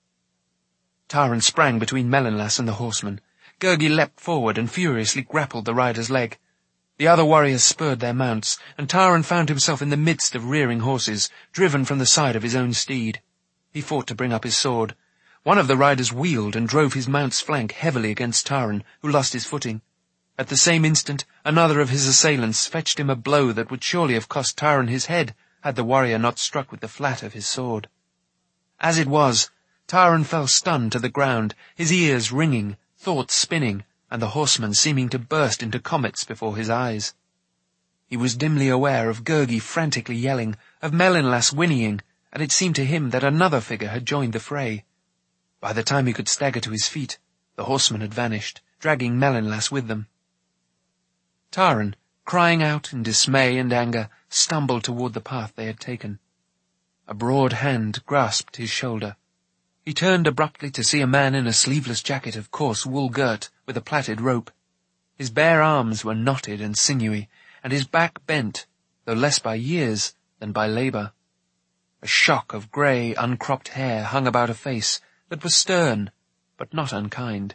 Taran sprang between Mellinlas and the horseman. Gurgi leapt forward and furiously grappled the rider's leg. The other warriors spurred their mounts, and Taran found himself in the midst of rearing horses, driven from the side of his own steed. He fought to bring up his sword. One of the riders wheeled and drove his mount's flank heavily against Taran, who lost his footing. At the same instant, another of his assailants fetched him a blow that would surely have cost Taran his head, had the warrior not struck with the flat of his sword. As it was, Taran fell stunned to the ground, his ears ringing, thoughts spinning, and the horseman seeming to burst into comets before his eyes. He was dimly aware of Gurgi frantically yelling, of Mellinlas whinnying, and it seemed to him that another figure had joined the fray. By the time he could stagger to his feet, the horsemen had vanished, dragging Mellinlas with them. Taran, crying out in dismay and anger, stumbled toward the path they had taken. A broad hand grasped his shoulder. He turned abruptly to see a man in a sleeveless jacket of coarse wool girt, with a plaited rope. His bare arms were knotted and sinewy, and his back bent, though less by years than by labour. A shock of grey, uncropped hair hung about a face that was stern, but not unkind.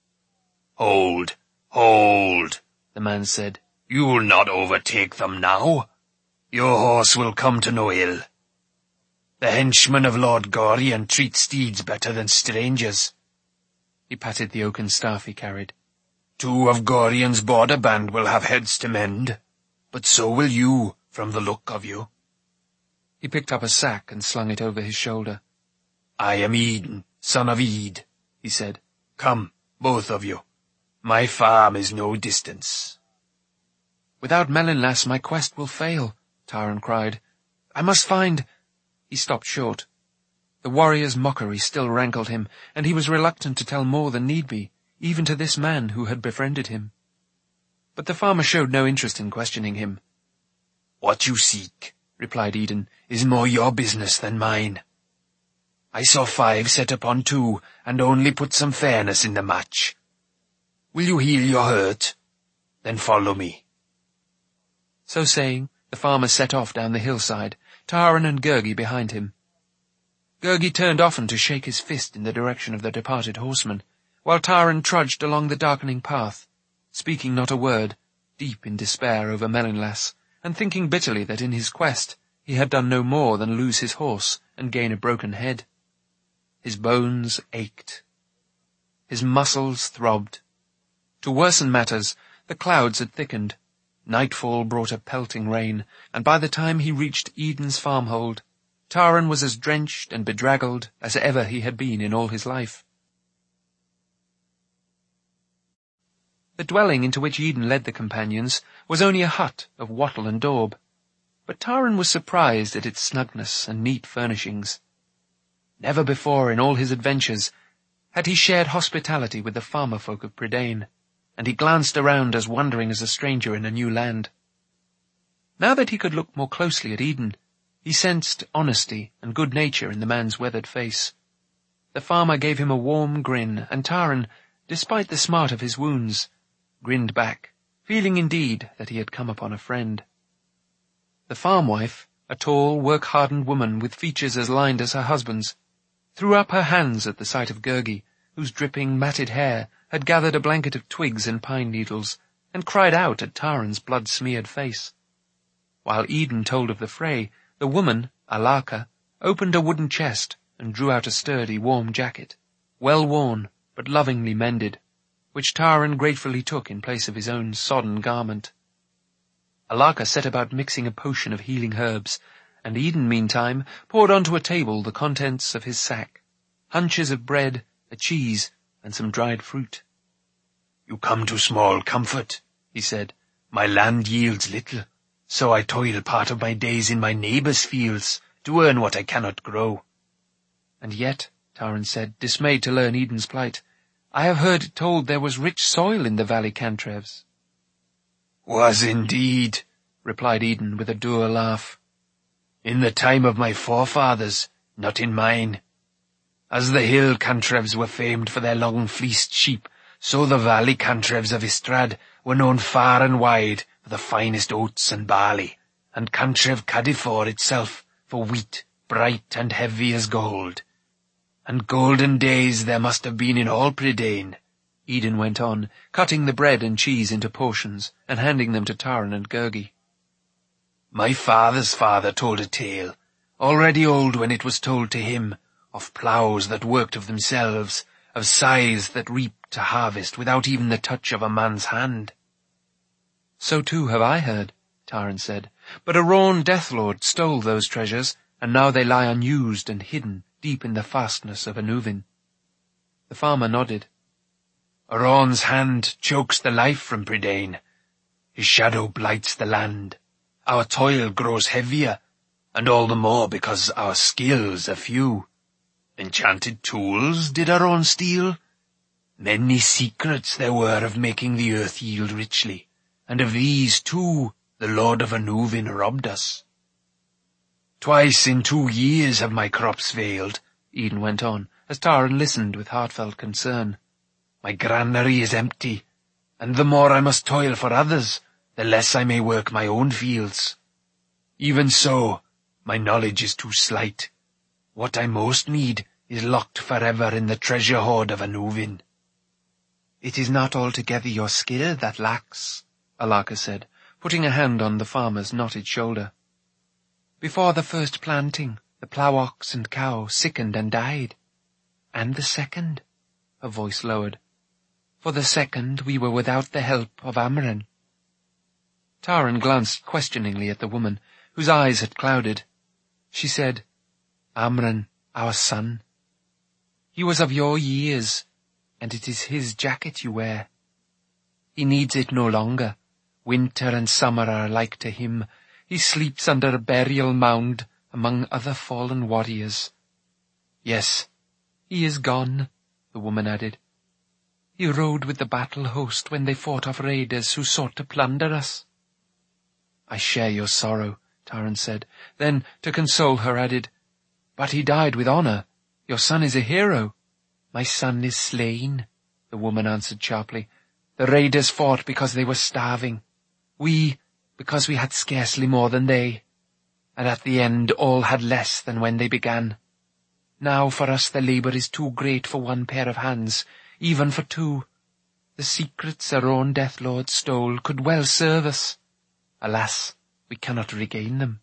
"Hold, hold," the man said. "You'll not overtake them now. Your horse will come to no ill. The henchmen of Lord Gorion treat steeds better than strangers." He patted the oaken staff he carried. "Two of Gorion's border band will have heads to mend, but so will you, from the look of you." He picked up a sack and slung it over his shoulder. "I am Eden, "Son of Ede," he said, "come, both of you. My farm is no distance." "Without Melinlas my quest will fail," Taran cried. "I must find—" He stopped short. The warrior's mockery still rankled him, and he was reluctant to tell more than need be, even to this man who had befriended him. But the farmer showed no interest in questioning him. "What you seek," replied Eden, "is more your business than mine. I saw five set upon two, and only put some fairness in the match. Will you heal your hurt? Then follow me." So saying, the farmer set off down the hillside, Taran and Gurgi behind him. Gurgi turned often to shake his fist in the direction of the departed horseman, while Taran trudged along the darkening path, speaking not a word, deep in despair over Melinlas, and thinking bitterly that in his quest he had done no more than lose his horse and gain a broken head. His bones ached. His muscles throbbed. To worsen matters, the clouds had thickened. Nightfall brought a pelting rain, and by the time he reached Eden's farmhold, Taran was as drenched and bedraggled as ever he had been in all his life. The dwelling into which Eden led the companions was only a hut of wattle and daub, but Taran was surprised at its snugness and neat furnishings. Never before in all his adventures had he shared hospitality with the farmer folk of Prydain, and he glanced around as wondering as a stranger in a new land. Now that he could look more closely at Eden, he sensed honesty and good nature in the man's weathered face. The farmer gave him a warm grin, and Taran, despite the smart of his wounds, grinned back, feeling indeed that he had come upon a friend. The farm wife, a tall, work-hardened woman with features as lined as her husband's, threw up her hands at the sight of Gurgi, whose dripping, matted hair had gathered a blanket of twigs and pine needles, and cried out at Taran's blood-smeared face. While Eden told of the fray, the woman, Alaka, opened a wooden chest and drew out a sturdy, warm jacket, well worn but lovingly mended, which Taran gratefully took in place of his own sodden garment. Alaka set about mixing a potion of healing herbs, and Eden, meantime, poured onto a table the contents of his sack, hunches of bread, a cheese, and some dried fruit. "You come to small comfort," he said. "My land yields little, so I toil part of my days in my neighbour's fields to earn what I cannot grow." "And yet," Taran said, dismayed to learn Eden's plight, "I have heard it told there was rich soil in the Valley Cantrevs." "Was indeed," replied Eden with a dour laugh. "In the time of my forefathers, not in mine. As the hill Cantrevs were famed for their long-fleeced sheep, so the Valley Cantrevs of Istrad were known far and wide for the finest oats and barley, and Cantrev Cadifor itself for wheat bright and heavy as gold. And golden days there must have been in all Prydain," Eden went on, cutting the bread and cheese into portions and handing them to Taran and Gurgi. "My father's father told a tale, already old when it was told to him, of ploughs that worked of themselves, of scythes that reaped to harvest without even the touch of a man's hand." "So too have I heard," Taran said, "but a Rawn Deathlord stole those treasures, and now they lie unused and hidden deep in the fastness of Anuvin." The farmer nodded. "Rawn's hand chokes the life from Prydain. His shadow blights the land. Our toil grows heavier, and all the more because our skills are few. Enchanted tools did Rawn steal? Many secrets there were of making the earth yield richly, and of these, too, the Lord of Anuvin robbed us. Twice in two years have my crops failed," Eden went on, as Taran listened with heartfelt concern. "My granary is empty, and the more I must toil for others, the less I may work my own fields. Even so, my knowledge is too slight. What I most need is locked forever in the treasure hoard of Anuvin." "It is not altogether your skill that lacks," Alaka said, putting a hand on the farmer's knotted shoulder. "Before the first planting, the plough ox and cow sickened and died. And the second," her voice lowered, "for the second we were without the help of Amren." Taran glanced questioningly at the woman, whose eyes had clouded. She said, "Amren, our son." He was of your years, and it is his jacket you wear. He needs it no longer. Winter and summer are alike to him. He sleeps under a burial mound among other fallen warriors. Yes, he is gone, the woman added. He rode with the battle host when they fought off raiders who sought to plunder us. I share your sorrow, Taran said. Then, to console her, added, But he died with honor. Your son is a hero. My son is slain, the woman answered sharply. The raiders fought because they were starving. We, because we had scarcely more than they. And at the end all had less than when they began. Now for us the labor is too great for one pair of hands, even for two. The secrets our own Death Lord stole could well serve us. Alas, we cannot regain them.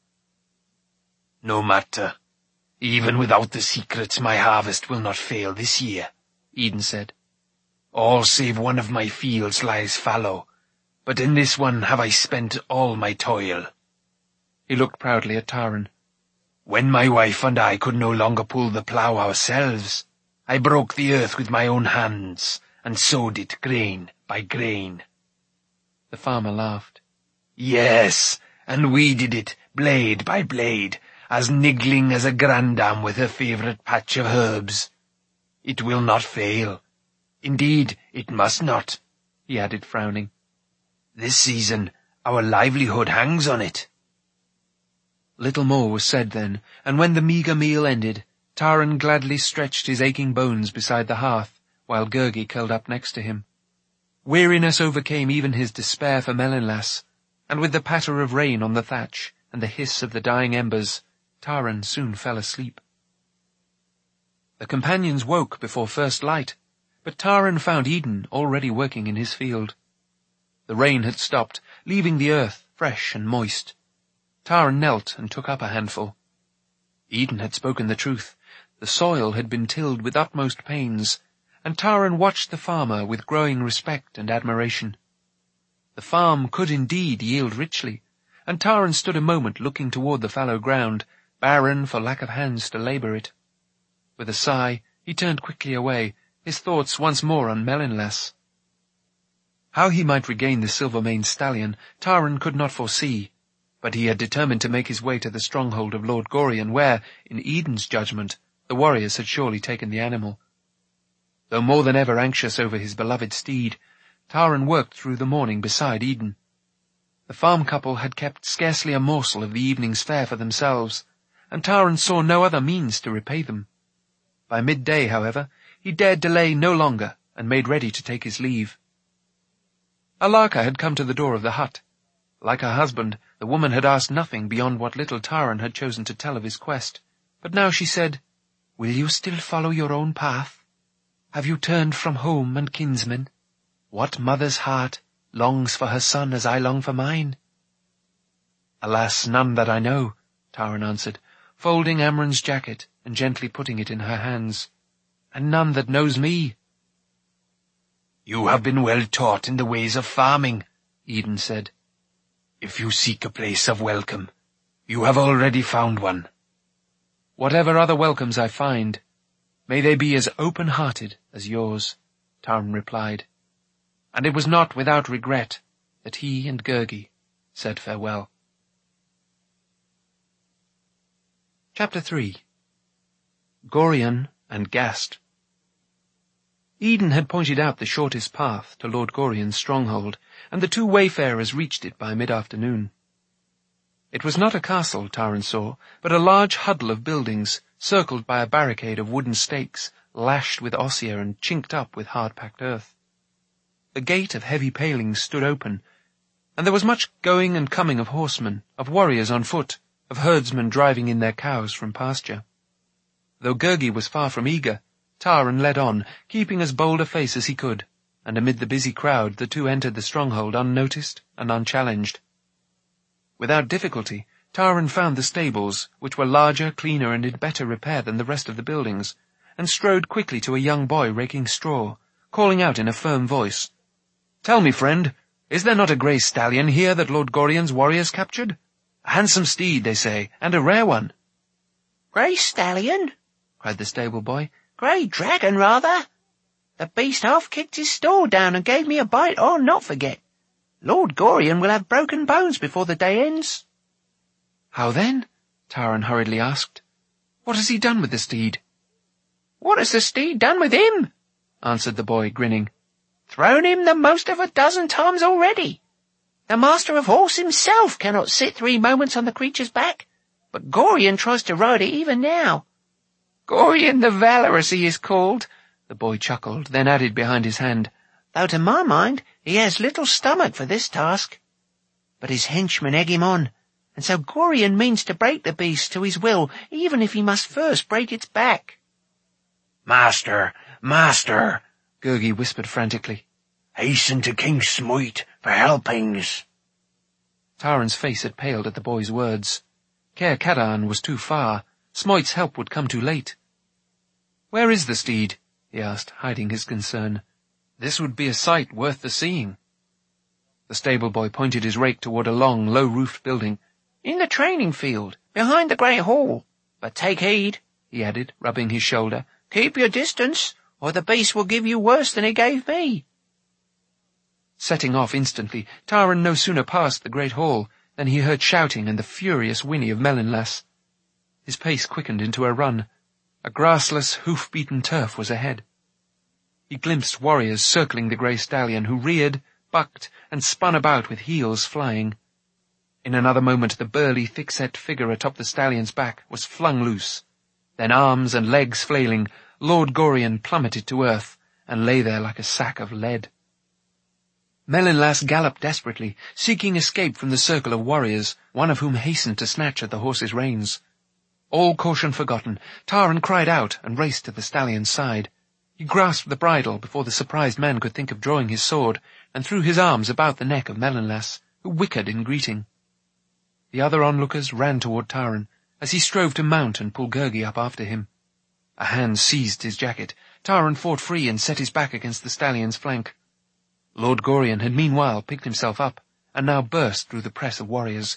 No matter. Even without the secrets my harvest will not fail this year, Eden said. All save one of my fields lies fallow, but in this one have I spent all my toil. He looked proudly at Taran. When my wife and I could no longer pull the plough ourselves, I broke the earth with my own hands, and sowed it grain by grain. The farmer laughed. Yes, and weeded it blade by blade, as niggling as a grandam with her favourite patch of herbs. It will not fail. Indeed, it must not, he added, frowning. This season our livelihood hangs on it. Little more was said then, and when the meagre meal ended, Taran gladly stretched his aching bones beside the hearth, while Gurgi curled up next to him. Weariness overcame even his despair for Melinlas, and with the patter of rain on the thatch and the hiss of the dying embers, Taran soon fell asleep. The companions woke before first light, but Taran found Eden already working in his field. The rain had stopped, leaving the earth fresh and moist. Taran knelt and took up a handful. Eden had spoken the truth. The soil had been tilled with utmost pains, and Taran watched the farmer with growing respect and admiration. The farm could indeed yield richly, and Taran stood a moment looking toward the fallow ground, barren for lack of hands to labour it. With a sigh, he turned quickly away, his thoughts once more on Melinlas. How he might regain the silver-maned stallion, Taran could not foresee, but he had determined to make his way to the stronghold of Lord Gorion, where, in Eden's judgment, the warriors had surely taken the animal. Though more than ever anxious over his beloved steed, Taran worked through the morning beside Eden. The farm couple had kept scarcely a morsel of the evening's fare for themselves, and Taran saw no other means to repay them. By midday, however, he dared delay no longer, and made ready to take his leave. Alarka had come to the door of the hut. Like her husband, the woman had asked nothing beyond what little Taran had chosen to tell of his quest, but now she said, "Will you still follow your own path? Have you turned from home and kinsmen? What mother's heart longs for her son as I long for mine?" "Alas, none that I know," Taran answered, folding Amran's jacket and gently putting it in her hands. "And none that knows me." "You have been well taught in the ways of farming," Eden said. "If you seek a place of welcome, you have already found one." "Whatever other welcomes I find, may they be as open-hearted as yours," Taran replied. And it was not without regret that he and Gurgi said farewell. Chapter three. Gorion and Gast. Eden had pointed out the shortest path to Lord Gorion's stronghold, and the two wayfarers reached it by mid-afternoon. It was not a castle, Taran saw, but a large huddle of buildings, circled by a barricade of wooden stakes, lashed with osier and chinked up with hard-packed earth. The gate of heavy palings stood open, and there was much going and coming of horsemen, of warriors on foot, of herdsmen driving in their cows from pasture. Though Gurgi was far from eager, Taran led on, keeping as bold a face as he could, and amid the busy crowd the two entered the stronghold unnoticed and unchallenged. Without difficulty, Taran found the stables, which were larger, cleaner, and in better repair than the rest of the buildings, and strode quickly to a young boy raking straw, calling out in a firm voice, "Tell me, friend, is there not a grey stallion here that Lord Gorion's warriors captured? A handsome steed, they say, and a rare one." "Grey stallion?" cried the stable boy. Grey dragon, rather. The beast half kicked his store down and gave me a bite I'll not forget. Lord Gorion will have broken bones before the day ends. How then? Taran hurriedly asked. What has he done with the steed? What has the steed done with him? Answered the boy, grinning. Thrown him the most of a dozen times already. The master of horse himself cannot sit three moments on the creature's back, but Gorion tries to ride it even now. Gorion the Valorous he is called, the boy chuckled, then added behind his hand, though to my mind he has little stomach for this task. But his henchmen egg him on, and so Gorion means to break the beast to his will, even if he must first break its back. Master, master, Gurgi whispered frantically. Hasten to King Smoit for helpings. Taran's face had paled at the boy's words. Caer Cadawn was too far. Smoit's help would come too late. Where is the steed? He asked, hiding his concern. This would be a sight worth the seeing. The stable boy pointed his rake toward a long, low-roofed building. In the training field, behind the great hall. But take heed, he added, rubbing his shoulder. Keep your distance, or the beast will give you worse than he gave me. Setting off instantly, Taran no sooner passed the great hall than he heard shouting and the furious whinny of Melinlas. His pace quickened into a run. A grassless, hoof-beaten turf was ahead. He glimpsed warriors circling the grey stallion, who reared, bucked, and spun about with heels flying. In another moment the burly, thick-set figure atop the stallion's back was flung loose. Then, arms and legs flailing, Lord Gorion plummeted to earth and lay there like a sack of lead. Melinlas galloped desperately, seeking escape from the circle of warriors, one of whom hastened to snatch at the horse's reins. All caution forgotten, Taran cried out and raced to the stallion's side. He grasped the bridle before the surprised man could think of drawing his sword, and threw his arms about the neck of Melinlas, who whickered in greeting. The other onlookers ran toward Taran, as he strove to mount and pull Gurgi up after him. A hand seized his jacket. Taran fought free and set his back against the stallion's flank. Lord Gorion had meanwhile picked himself up, and now burst through the press of warriors.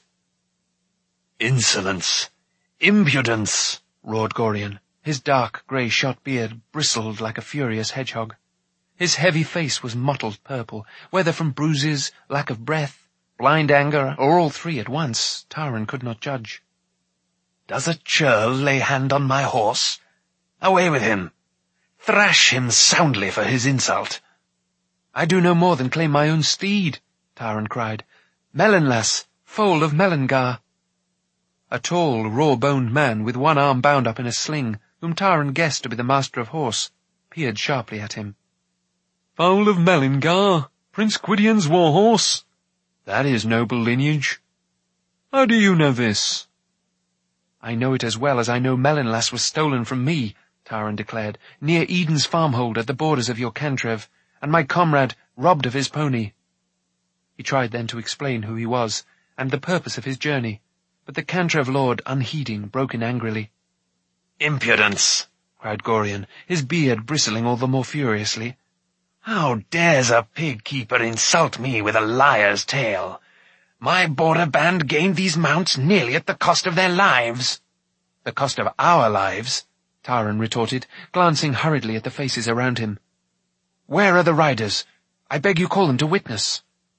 Insolence! Impudence! Roared Gorion. His dark, grey-shot beard bristled like a furious hedgehog. His heavy face was mottled purple, whether from bruises, lack of breath, blind anger, or all three at once, Taran could not judge. Does a churl lay hand on my horse? Away with him! Thrash him soundly for his insult! I do no more than claim my own steed, Taran cried. Melinlas, foal of Melengar. A tall, raw-boned man with one arm bound up in a sling, whom Taran guessed to be the master of horse, peered sharply at him. Foal of Melengar, Prince Gwydion's war-horse. That is noble lineage. How do you know this? I know it as well as I know Melinlas was stolen from me, Taran declared, near Eden's farmhold at the borders of your Cantrev, and my comrade robbed of his pony. He tried then to explain who he was, and the purpose of his journey, but the Cantrev lord, unheeding, broke in angrily. Impudence! Cried Gorion, his beard bristling all the more furiously. How dares a pig-keeper insult me with a liar's tale? My border band gained these mounts nearly at the cost of their lives. The cost of our lives, Taran retorted, glancing hurriedly at the faces around him. Where are the riders? I beg you call them to witness.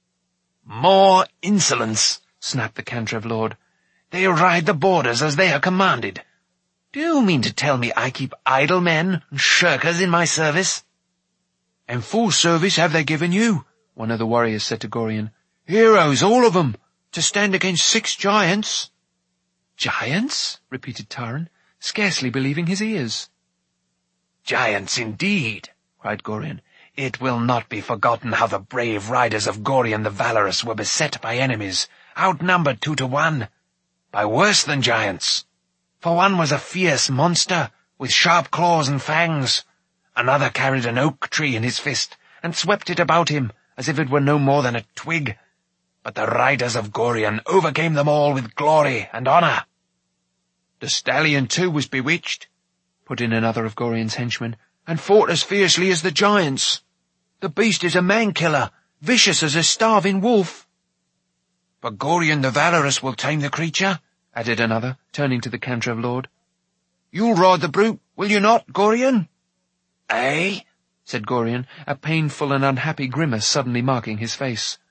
More insolence, snapped the Cantrev lord. They ride the borders as they are commanded. Do you mean to tell me I keep idle men and shirkers in my service? And full service have they given you, one of the warriors said to Gorion. Heroes, all of them, to stand against six giants. Giants? Repeated Taran, scarcely believing his ears. Giants indeed, cried Gorion. It will not be forgotten how the brave riders of Gorion the Valorous were beset by enemies, outnumbered two to one, by worse than giants. For one was a fierce monster, with sharp claws and fangs. Another carried an oak tree in his fist, and swept it about him, as if it were no more than a twig. But the riders of Gorion overcame them all with glory and honour. The stallion, too, was bewitched, put in another of Gorion's henchmen, and fought as fiercely as the giants. The beast is a man-killer, vicious as a starving wolf. But Gorion the Valorous will tame the creature, added another, turning to the Cantrev lord. You'll ride the brute, will you not, Gorion? Eh? said Gorion, a painful and unhappy grimace suddenly marking his face.